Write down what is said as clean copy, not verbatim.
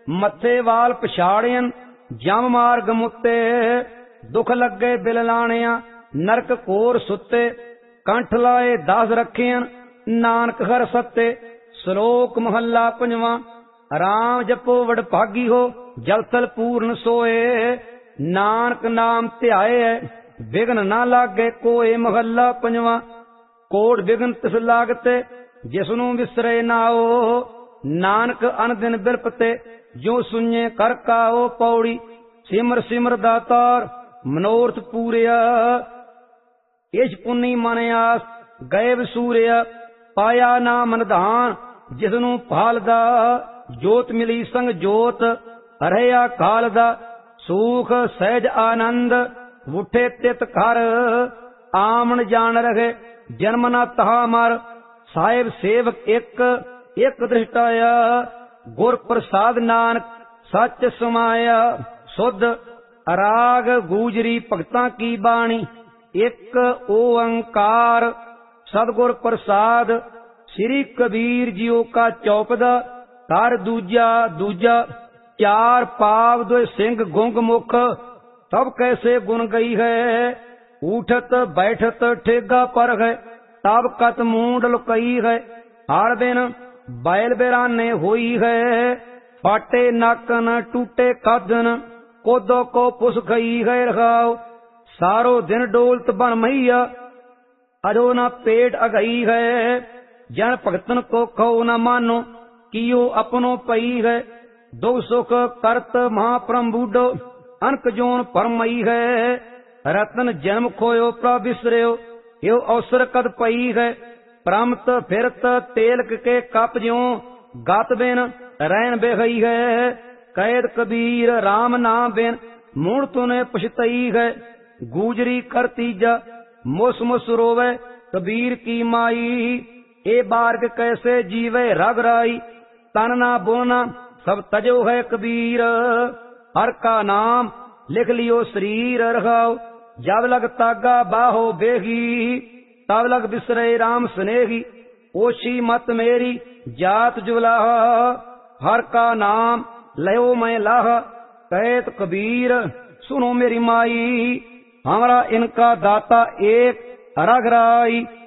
मथे वाल पछाड़ियन जम मार्ग मुते। दुख लगे बिल लाणिया नरक कोर सुते। कंठ लाए 10 रखियन नानक हर सत्ते। श्लोक महला पंजवा। राम जपो वड भागी हो जल थल पूर्ण सोए। नानक नाम ध्याए विघ्न ना लागे कोय। महला पंजवा। कोट विघ्न तिस लागते जिसनू विसरे नाओ। नानक अन दिन बिरपते जो सुने कर काओ। पौड़ी सिमर सिमर दातार मनोरथ पूरिया। इस पुन्नी मन आस गए वसूरिया। पाया नाम निधान जिसनू भालदा। जोत मिली संग जोत रहया कालदा। सुख सहज आनंद उठे तित घर। आमन जान रहे जन्म ना तहा मर। साहिब सेवक एक दृष्टाया। गुर प्रसाद नानक सच समाया। शुद्ध राग गूजरी भगतां की बाणी। एक ओंकार सतगुर प्रसाद। श्री कबीर जियो का चौपदा। कर दूजा दूजा। चार पाव दो सिंह गुंग मुख। तब कैसे गुन गई है। उठत बैठत ठेगा पर है। तब कत मूंड लुकई है। हर दिन बैल बेराने हुई है। फाटे नाकन टूटे कदन कोदो को पुस गई है। रखाओ सारो दिन डोलत बन मैया अजो न पेट अगई है। जन भगतन को खो न मानो कियो अपनो पई है। दो सुख करत महाप्रम बूढ़ो अनक जोन परमई है। रतन जन्म खोयो प्रभ विसरियो यो अवसर कद पई है। प्रमत फिरत तेलक के कप ज्यों गात बिन रैन बेहई है। कैद कबीर राम नाम बिन मूड़ तूने पछतई है। गूजरी कर तीजा मुस मुस रोवे कबीर की माई। ए बार्ग कैसे जीवे रग राई। तन ना बोलना सब तजो है कबीर। हर का नाम लिख लियो शरीर रखाओ। जब लग तागा बाहो बेगी तब लग बिसरे राम स्नेही। ओशी मत मेरी जात जुलाह। हर का नाम लयो मैं लाह। कहत कबीर सुनो मेरी माई। हमारा इनका दाता एक रघराई।